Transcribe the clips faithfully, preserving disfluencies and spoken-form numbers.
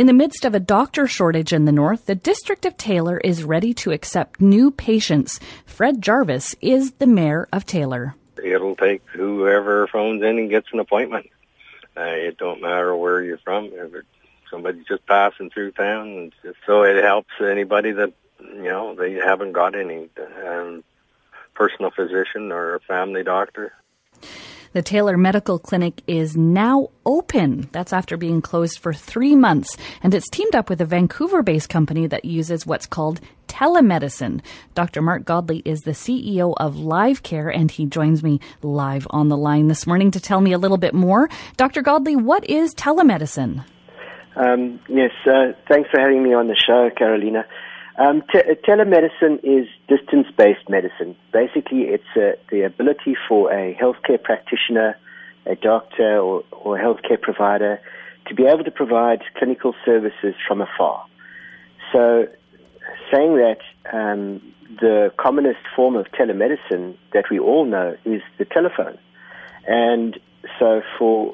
In the midst of a doctor shortage in the north, the District of Taylor is ready to accept new patients. Fred Jarvis is the mayor of Taylor. It'll take whoever phones in and gets an appointment. Uh, it don't matter where you're from. If it, somebody's just passing through town, and just, so it helps anybody that, you know, they haven't got any um, personal physician or family doctor. The Taylor Medical Clinic is now open. That's after being closed for three months. And it's teamed up with a Vancouver-based company that uses what's called telemedicine. Doctor Mark Godley is the C E O of LiveCare, and he joins me live on the line this morning to tell me a little bit more. Doctor Godley, what is telemedicine? Um, yes, uh, thanks for having me on the show, Carolina. Um, te- telemedicine is distance-based medicine. Basically, it's uh, the ability for a healthcare practitioner, a doctor, or, or a healthcare provider to be able to provide clinical services from afar. So, saying that, um, the commonest form of telemedicine that we all know is the telephone. And so for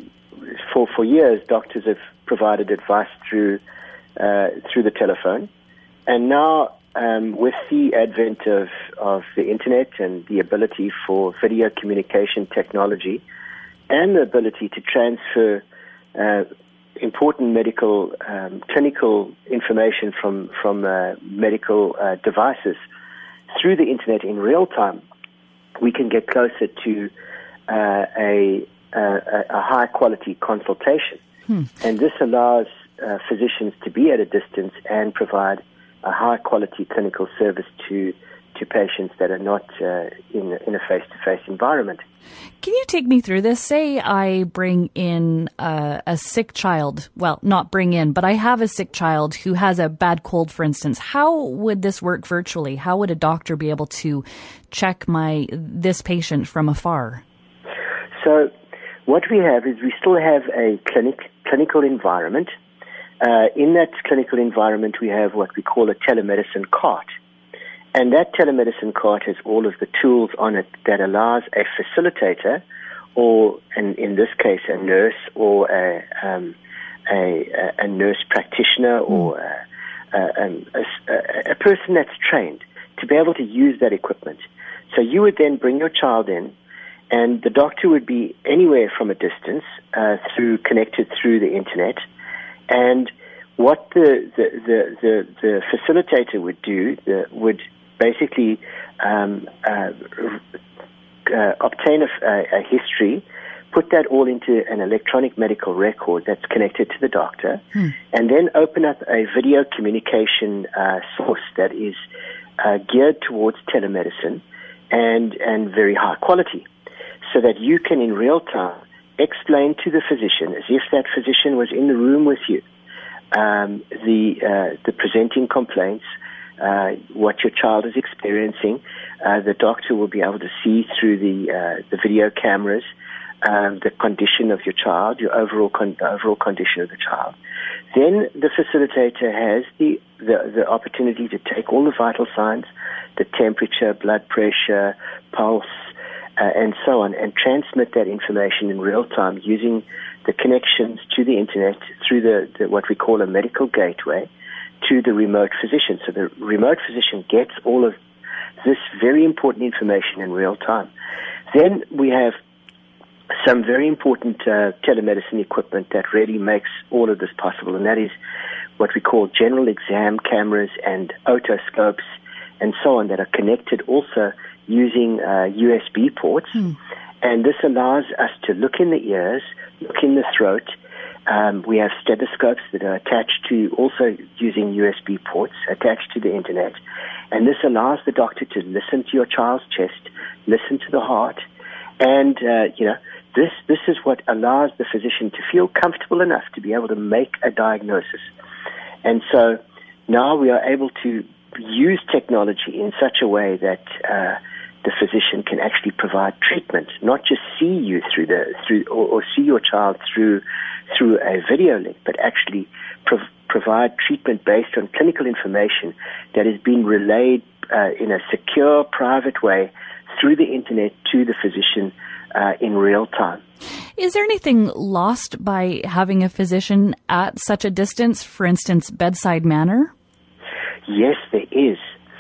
for for years, doctors have provided advice through uh, through the telephone. And now, um, with the advent of, of the internet and the ability for video communication technology and the ability to transfer uh, important medical, um, clinical information from, from uh, medical uh, devices through the internet in real time, we can get closer to uh, a, a, a high-quality consultation. Hmm. And this allows uh, physicians to be at a distance and provide a high-quality clinical service to to patients that are not uh, in, in a face-to-face environment. Can you take me through this? Say I bring in a, a sick child. Well, not bring in, but I have a sick child who has a bad cold, for instance. How would this work virtually? How would a doctor be able to check my this patient from afar? So what we have is we still have a clinic clinical environment. Uh, in that clinical environment, we have what we call a telemedicine cart. And that telemedicine cart has all of the tools on it that allows a facilitator, or in, in this case, a nurse or a, um, a, a nurse practitioner or a, a, a, a person that's trained to be able to use that equipment. So you would then bring your child in, and the doctor would be anywhere from a distance, uh, through connected through the internet. And what the the, the, the, the facilitator would do the, would basically um, uh, uh, obtain a, a history, put that all into an electronic medical record that's connected to the doctor, hmm. and then open up a video communication uh, source that is uh, geared towards telemedicine and, and very high quality, so that you can in real time explain to the physician, as if that physician was in the room with you, um, the uh, the presenting complaints, uh, what your child is experiencing. Uh, the doctor will be able to see through the uh, the video cameras um, the condition of your child, your overall con- overall condition of the child. Then the facilitator has the, the the opportunity to take all the vital signs, the temperature, blood pressure, pulse, Uh, and so on, and transmit that information in real time using the connections to the internet through the, the what we call a medical gateway to the remote physician. So the remote physician gets all of this very important information in real time. Then we have some very important uh, telemedicine equipment that really makes all of this possible, and that is what we call general exam cameras and otoscopes and so on that are connected also using uh, U S B ports. Hmm. And this allows us to look in the ears, look in the throat. Um, we have stethoscopes that are attached to, also using U S B ports, attached to the internet. And this allows the doctor to listen to your child's chest, listen to the heart. And, uh, you know, this, this is what allows the physician to feel comfortable enough to be able to make a diagnosis. And so now we are able to use technology in such a way that uh, the physician can actually provide treatment, not just see you through the through or, or see your child through through a video link, but actually prov- provide treatment based on clinical information that is being relayed uh, in a secure, private way through the internet to the physician uh, in real time. Is there anything lost by having a physician at such a distance, for instance, bedside manner? Yes, there is.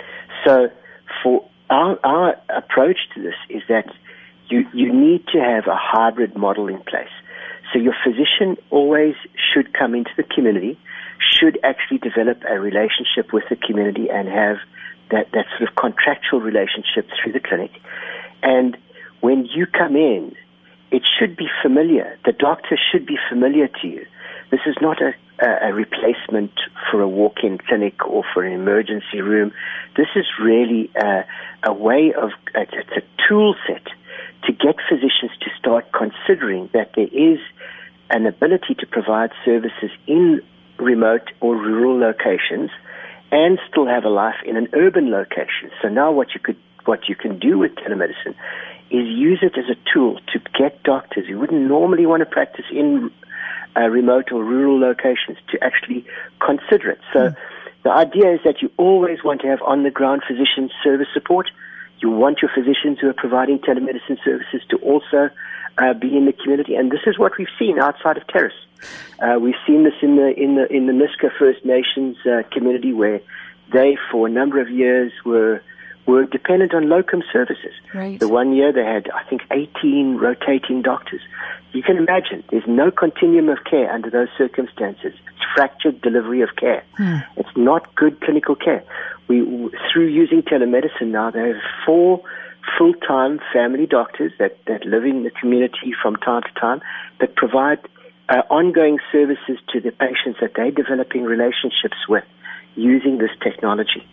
So for our, our approach to this is that you, you need to have a hybrid model in place. So your physician always should come into the community, should actually develop a relationship with the community and have that, that sort of contractual relationship through the clinic. And when you come in, it should be familiar. The doctor should be familiar to you. This is not a, a replacement for a walk-in clinic or for an emergency room. This is really a, a way of, it's a tool set to get physicians to start considering that there is an ability to provide services in remote or rural locations and still have a life in an urban location. So now what you could, what you can do with telemedicine is use it as a tool to get doctors who wouldn't normally want to practice in uh, remote or rural locations to actually consider it. So mm. the idea is that you always want to have on-the-ground physician service support. You want your physicians who are providing telemedicine services to also uh, be in the community, and this is what we've seen outside of Terrace. Uh, we've seen this in the in the in the Niska First Nations uh, community, where they, for a number of years, were were dependent on locum services. Right. The one year they had, I think, eighteen rotating doctors. You can imagine there's no continuum of care under those circumstances. It's fractured delivery of care. Hmm. It's not good clinical care. We, through using telemedicine now, they have four full-time family doctors that, that live in the community from time to time that provide uh, ongoing services to the patients that they're developing relationships with using this technology.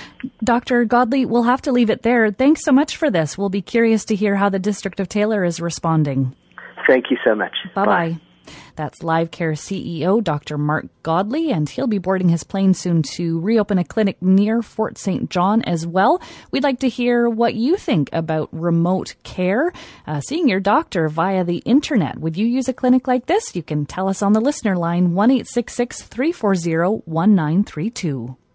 Doctor Godley, we'll have to leave it there. Thanks so much for this. We'll be curious to hear how the District of Taylor is responding. Thank you so much. Bye-bye. Bye. That's LiveCare C E O Doctor Mark Godley, and he'll be boarding his plane soon to reopen a clinic near Fort Saint John as well. We'd like to hear what you think about remote care, uh, seeing your doctor via the internet. Would you use a clinic like this? You can tell us on the listener line, one eight six six, three four zero, one nine three two.